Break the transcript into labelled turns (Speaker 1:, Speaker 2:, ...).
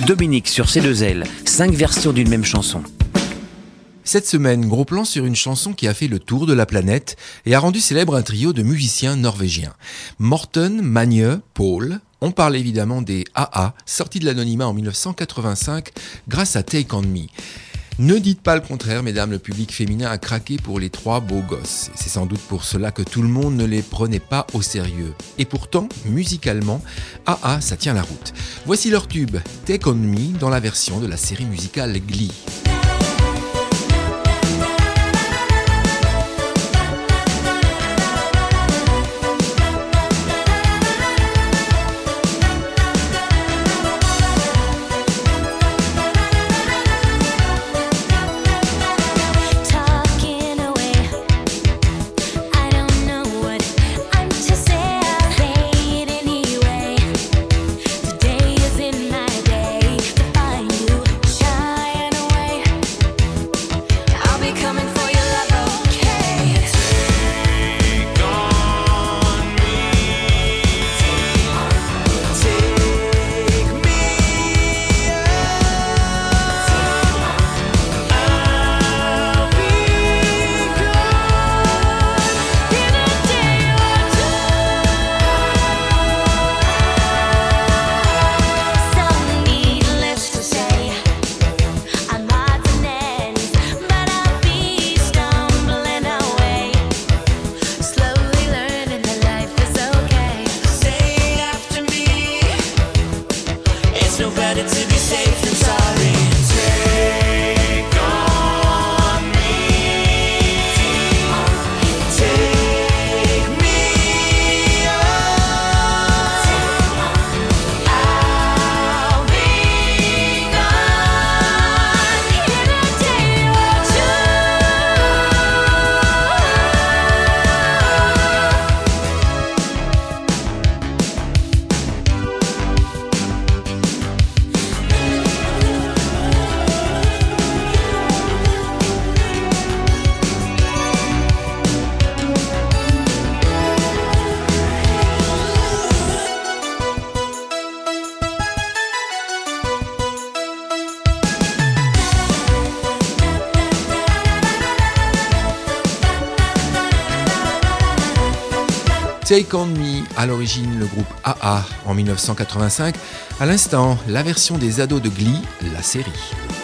Speaker 1: Dominique sur C2L, 5 versions d'une même chanson.
Speaker 2: Cette semaine, gros plan sur une chanson qui a fait le tour de la planète et a rendu célèbre un trio de musiciens norvégiens. Morten, Magne, Paul. On parle évidemment des AA, sortis de l'anonymat en 1985 grâce à Take On Me. Ne dites pas le contraire, mesdames, le public féminin a craqué pour les trois beaux gosses. C'est sans doute pour cela que tout le monde ne les prenait pas au sérieux. Et pourtant, musicalement, AA, ça tient la route. Voici leur tube, Take On Me, dans la version de la série musicale Glee. Take On Me, à l'origine le groupe AA en 1985, à l'instant la version des ados de Glee, la série.